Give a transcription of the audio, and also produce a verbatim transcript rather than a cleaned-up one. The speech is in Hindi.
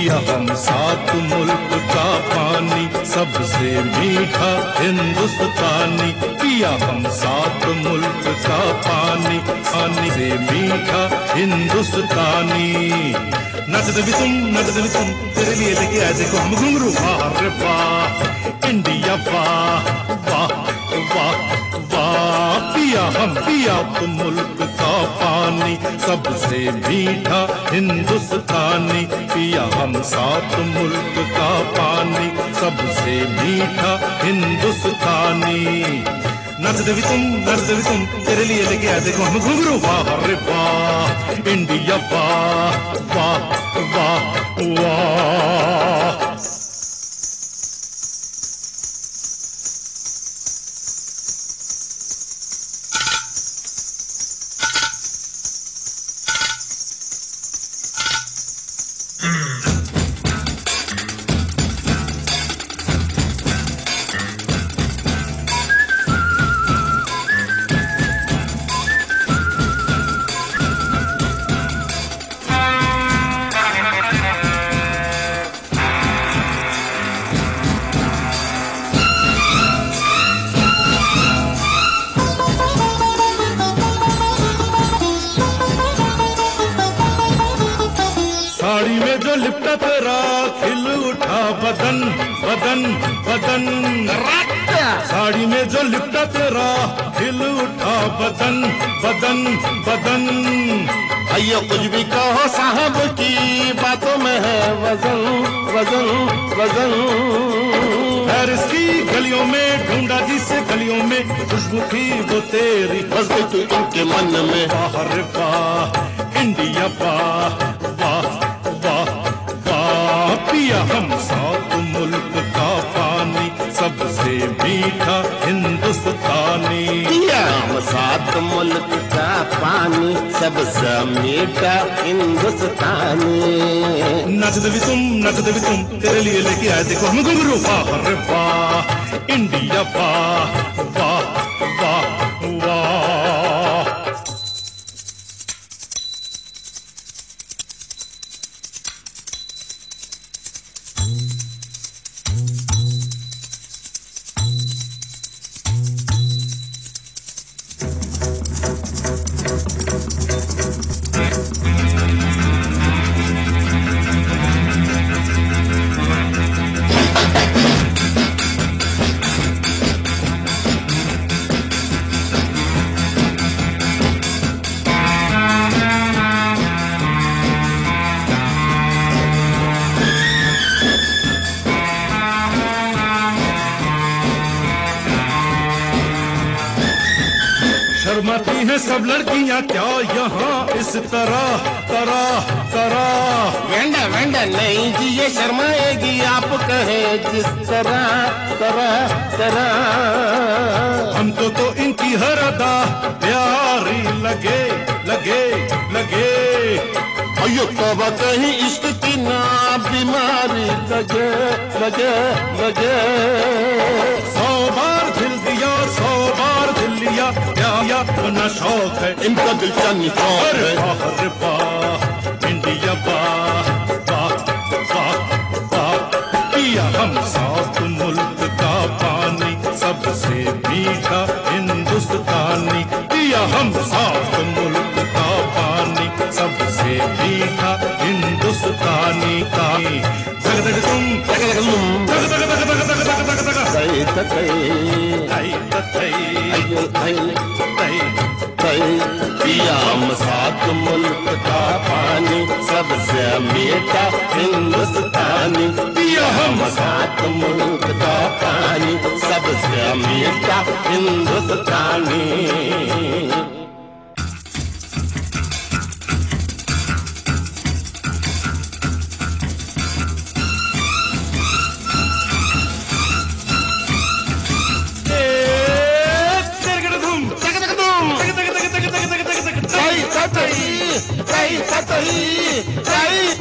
पिया हम सात मुल्क का पानी सबसे मीठा हिंदुस्तानी। पिया हम सात मुल्क का पानी पानी से मीठा हिंदुस्तानी। नचते भी तुम नचते भी तुम तेरे लिए लेके आए देखो हम घुंघरू। वाह रे वाह इंडिया वाह वाह वाह वाह। पिया हम पिया तुम मुल्क का पानी सबसे मीठा हिंदुस्तानी। पिया हम सात मुल्क का पानी सबसे मीठा हिंदुस्तानी। नचते भी तुम नचते भी तुम तेरे लिए लेके आए देखो हम घुंघरू। वाह रे वाह इंडिया वाह वाह वाह वाह। साड़ी में जो लिपटा तेरा खिल उठा बदन बदन बदन। साड़ी में जो लिपटा तेरा खिल उठा बदन बदन बदन। अयो कुछ भी कहो साहब की बातों में है वजन वजन वजन। पेरिस की गलियों में ढूंढा जिसे गलियों में खुशबू थी वो तेरी बस गई तू इनके मन में। वाह रे वाह इंडिया वाह वाह वाह वाह। पिया हम सात मुल्क का पानी सबसे मीठा हिंदुस्तानी। पिया हम सात मुल्क का पानी सबसे मीठा हिंदुस्तानी। नचते भी तुम नचते भी तुम तेरे लिए लेके आए देखो हम घुंघरू। वाह रे वाह इंडिया वाह वाह वाह वाह। शर्माती हैं सब लड़कियां क्या यहाँ इस तरह तरह तरह। वेंडा वेंडा नहीं जी ये शर्माएगी आप कहे जिस तरह तरह तरह। हमको तो इनकी हर अदा प्यारी लगे लगे लगे। अयो तौबा कहीं इश्क की ना बीमारी लगे लगे लगे। सौ बार दिल दिया सौ बार दिल लिया क्या या अपना शौक है इनका दिल चांदी शौक है। वाह रे वाह इंडिया वाह वाह वाह वाह। पिया हम सात मुल्क का पानी सबसे मीठा हिंदुस्तानी। पिया हम सात मुल्क का पानी सबसे मीठा हिंदुस्तानी का। जग जग तुम जग जग तुम जग जग जग जग जग जग जग जग। तई तई तई तई अयो तई तई तई। पिया हम सात मुल्क का पानी सबसे मीठा हिंदुस्तानी। पिया हम सात मुल्क का पानी सबसे मीठा हिंदुस्तानी। Hey, hey, hey, hey.